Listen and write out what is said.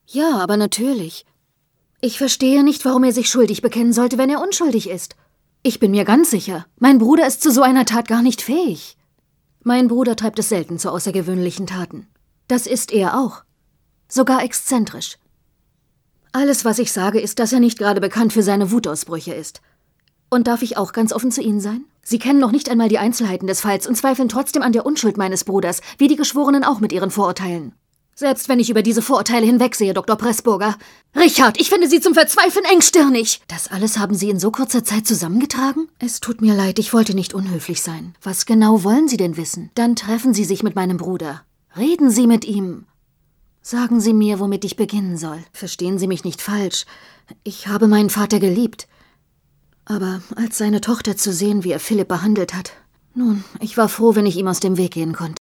Ja, aber natürlich. Ich verstehe nicht, warum er sich schuldig bekennen sollte, wenn er unschuldig ist. Ich bin mir ganz sicher, mein Bruder ist zu so einer Tat gar nicht fähig. Mein Bruder treibt es selten zu außergewöhnlichen Taten. Das ist er auch. Sogar exzentrisch. Alles, was ich sage, ist, dass er nicht gerade bekannt für seine Wutausbrüche ist. Und darf ich auch ganz offen zu Ihnen sein? Sie kennen noch nicht einmal die Einzelheiten des Falls und zweifeln trotzdem an der Unschuld meines Bruders, wie die Geschworenen auch mit ihren Vorurteilen. Selbst wenn ich über diese Vorurteile hinwegsehe, Dr. Pressburger. Richard, ich finde Sie zum Verzweifeln engstirnig. Das alles haben Sie in so kurzer Zeit zusammengetragen? Es tut mir leid, ich wollte nicht unhöflich sein. Was genau wollen Sie denn wissen? Dann treffen Sie sich mit meinem Bruder. Reden Sie mit ihm. Sagen Sie mir, womit ich beginnen soll. Verstehen Sie mich nicht falsch. Ich habe meinen Vater geliebt. Aber als seine Tochter zu sehen, wie er Philipp behandelt hat. Nun, ich war froh, wenn ich ihm aus dem Weg gehen konnte.